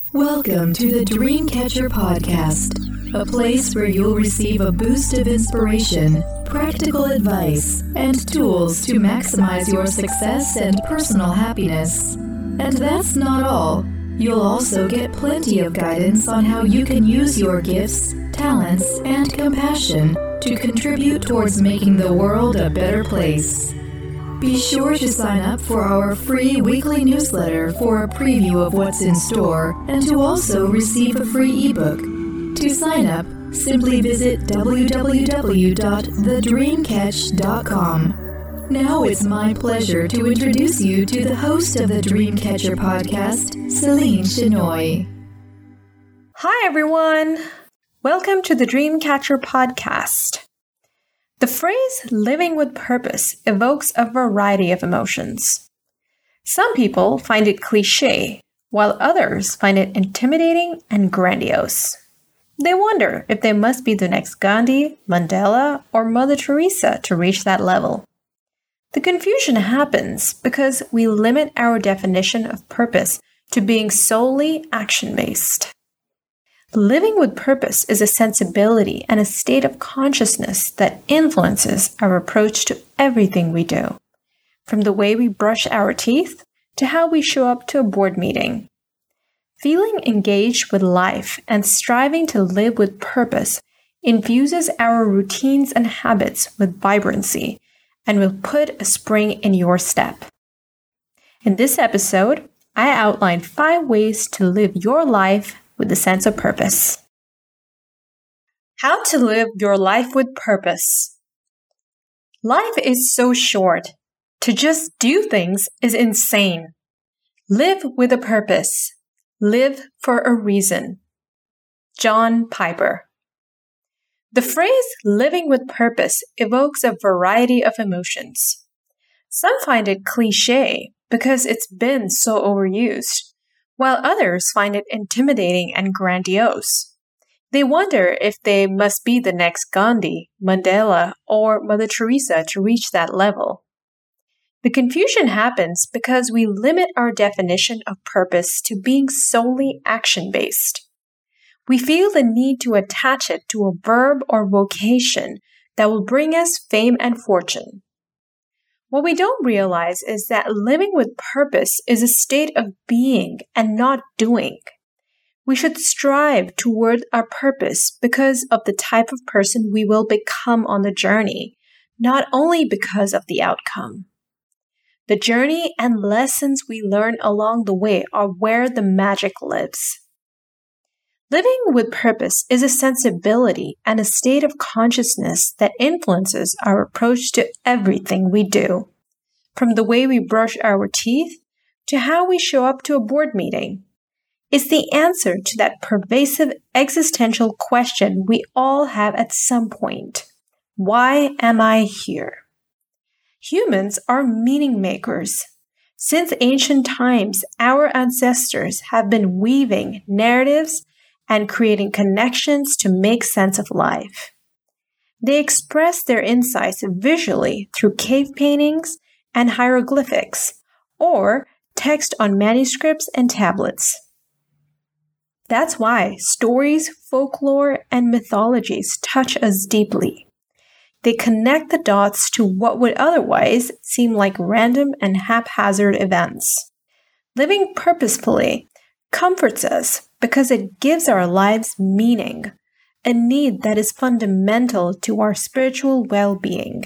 Welcome to the Dreamcatcher Podcast, a place where you'll receive a boost of inspiration, practical advice, and tools to maximize your success and personal happiness. And that's not all. You'll also get plenty of guidance on how you can use your gifts, talents, and compassion to contribute towards making the world a better place. Be sure to sign up for our free weekly newsletter for a preview of what's in store and to also receive a free ebook. To sign up, simply visit www.thedreamcatch.com. Now it's my pleasure to introduce you to the host of the Dreamcatcher podcast, Celine Chenoy. Hi everyone! Welcome to the Dreamcatcher podcast. The phrase living with purpose evokes a variety of emotions. Some people find it cliché, while others find it intimidating and grandiose. They wonder if they must be the next Gandhi, Mandela, or Mother Teresa to reach that level. The confusion happens because we limit our definition of purpose to being solely action-based. Living with purpose is a sensibility and a state of consciousness that influences our approach to everything we do, from the way we brush our teeth to how we show up to a board meeting. Feeling engaged with life and striving to live with purpose infuses our routines and habits with vibrancy and will put a spring in your step. In this episode, I outlined 5 ways to live your life with a sense of purpose. How to live your life with purpose. Life is so short. To just do things is insane. Live with a purpose. Live for a reason. John Piper. The phrase living with purpose evokes a variety of emotions. Some find it cliché because it's been so overused, while others find it intimidating and grandiose. They wonder if they must be the next Gandhi, Mandela, or Mother Teresa to reach that level. The confusion happens because we limit our definition of purpose to being solely action-based. We feel the need to attach it to a verb or vocation that will bring us fame and fortune. What we don't realize is that living with purpose is a state of being and not doing. We should strive toward our purpose because of the type of person we will become on the journey, not only because of the outcome. The journey and lessons we learn along the way are where the magic lives. Living with purpose is a sensibility and a state of consciousness that influences our approach to everything we do, from the way we brush our teeth to how we show up to a board meeting. It's the answer to that pervasive existential question we all have at some point. Why am I here? Humans are meaning makers. Since ancient times, our ancestors have been weaving narratives and creating connections to make sense of life. They express their insights visually through cave paintings and hieroglyphics, or text on manuscripts and tablets. That's why stories, folklore, and mythologies touch us deeply. They connect the dots to what would otherwise seem like random and haphazard events. Living purposefully comforts us because it gives our lives meaning, a need that is fundamental to our spiritual well-being.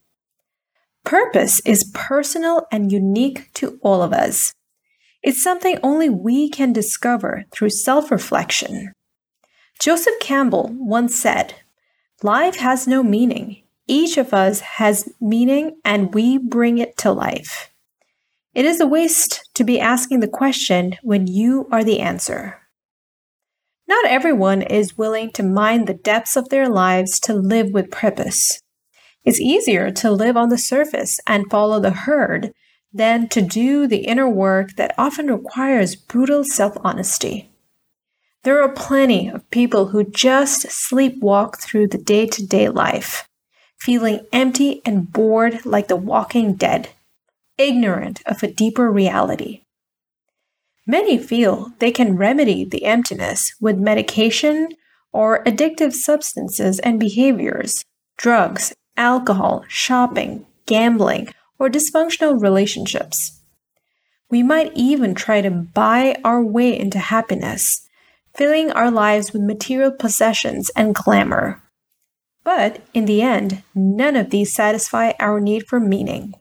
Purpose is personal and unique to all of us. It's something only we can discover through self-reflection. Joseph Campbell once said, "Life has no meaning. Each of us has meaning and we bring it to life." It is a waste to be asking the question when you are the answer. Not everyone is willing to mine the depths of their lives to live with purpose. It's easier to live on the surface and follow the herd than to do the inner work that often requires brutal self-honesty. There are plenty of people who just sleepwalk through the day-to-day life, feeling empty and bored like the walking dead, ignorant of a deeper reality. Many feel they can remedy the emptiness with medication or addictive substances and behaviors, drugs, alcohol, shopping, gambling, or dysfunctional relationships. We might even try to buy our way into happiness, filling our lives with material possessions and glamour. But in the end, none of these satisfy our need for meaning.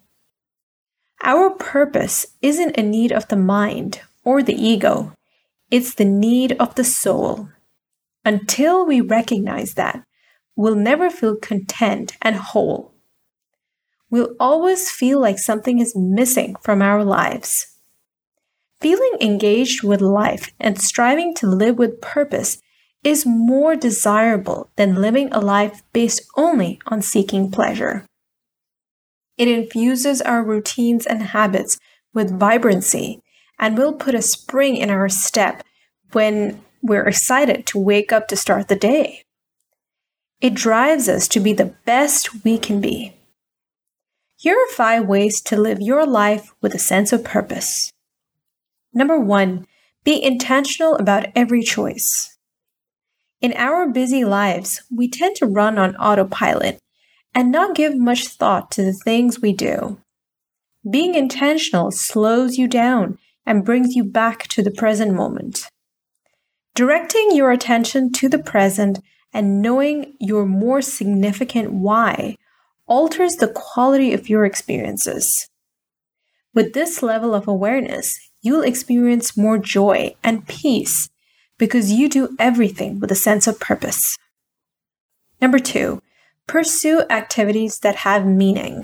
Our purpose isn't a need of the mind or the ego, it's the need of the soul. Until we recognize that, we'll never feel content and whole. We'll always feel like something is missing from our lives. Feeling engaged with life and striving to live with purpose is more desirable than living a life based only on seeking pleasure. It infuses our routines and habits with vibrancy and will put a spring in our step when we're excited to wake up to start the day. It drives us to be the best we can be. Here are 5 ways to live your life with a sense of purpose. Number 1, be intentional about every choice. In our busy lives, we tend to run on autopilot and not give much thought to the things we do. Being intentional slows you down and brings you back to the present moment. Directing your attention to the present and knowing your more significant why alters the quality of your experiences. With this level of awareness, you'll experience more joy and peace because you do everything with a sense of purpose. Number 2, pursue activities that have meaning.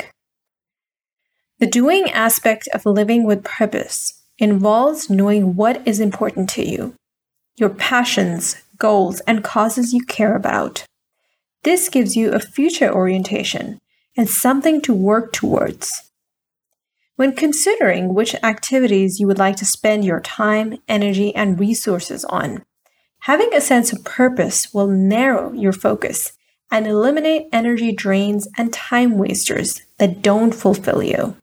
The doing aspect of living with purpose involves knowing what is important to you, your passions, goals, and causes you care about. This gives you a future orientation and something to work towards. When considering which activities you would like to spend your time, energy, and resources on, having a sense of purpose will narrow your focus and eliminate energy drains and time wasters that don't fulfill you.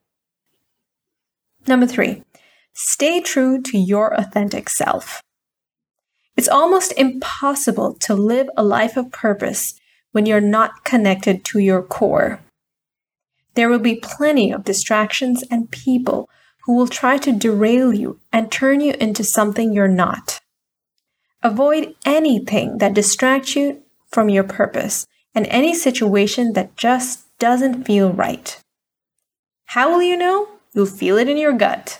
Number 3, stay true to your authentic self. It's almost impossible to live a life of purpose when you're not connected to your core. There will be plenty of distractions and people who will try to derail you and turn you into something you're not. Avoid anything that distracts you from your purpose and any situation that just doesn't feel right. How will you know? You'll feel it in your gut.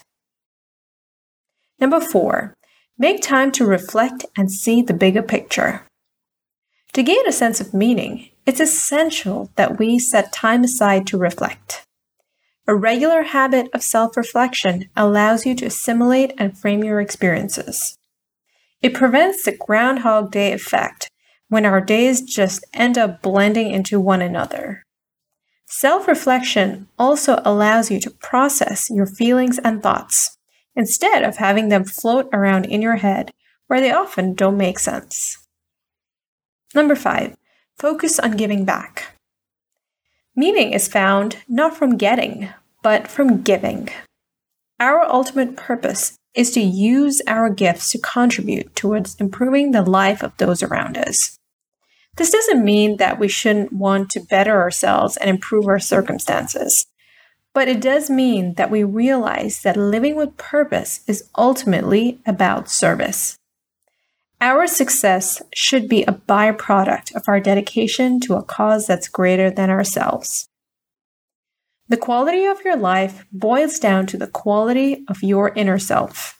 Number 4, make time to reflect and see the bigger picture. To gain a sense of meaning, it's essential that we set time aside to reflect. A regular habit of self-reflection allows you to assimilate and frame your experiences. It prevents the Groundhog Day effect, when our days just end up blending into one another. Self-reflection also allows you to process your feelings and thoughts, instead of having them float around in your head, where they often don't make sense. Number 5, focus on giving back. Meaning is found not from getting, but from giving. Our ultimate purpose is to use our gifts to contribute towards improving the life of those around us. This doesn't mean that we shouldn't want to better ourselves and improve our circumstances, but it does mean that we realize that living with purpose is ultimately about service. Our success should be a byproduct of our dedication to a cause that's greater than ourselves. The quality of your life boils down to the quality of your inner self.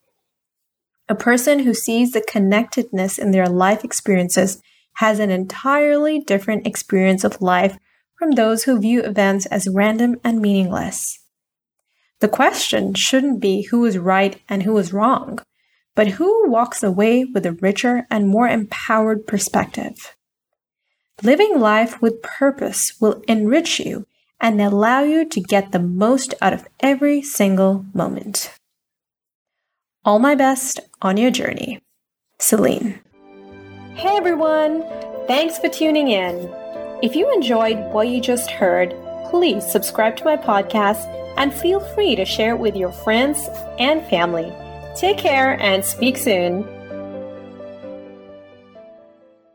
A person who sees the connectedness in their life experiences has an entirely different experience of life from those who view events as random and meaningless. The question shouldn't be who is right and who is wrong, but who walks away with a richer and more empowered perspective. Living life with purpose will enrich you and allow you to get the most out of every single moment. All my best on your journey. Celine. Hey everyone! Thanks for tuning in. If you enjoyed what you just heard, please subscribe to my podcast and feel free to share it with your friends and family. Take care and speak soon.